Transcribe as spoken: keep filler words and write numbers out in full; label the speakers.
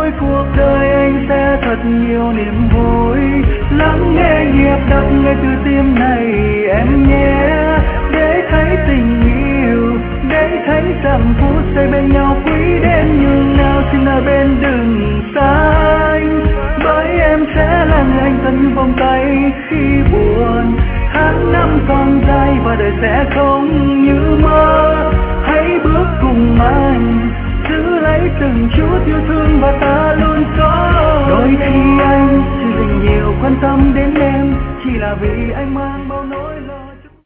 Speaker 1: cuối cuộc đời anh sẽ thật nhiều niềm vui. Lắng nghe nhịp đập ngay từ tim này em nhé, để thấy tình yêu, để thấy rằng phút giây bên nhau quý đến nhường nào. Xin ở bên đừng xa anh, bởi em sẽ là người anh thân như vòng tay khi buồn. Tháng năm còn dài và đời sẽ không như mơ, hãy bước cùng anh, giữ lấy từng chút yêu thương và ta luôn có. Đôi khi anh chỉ dành nhiều quan tâm đến em, chỉ là vì anh mang bao nỗi lo.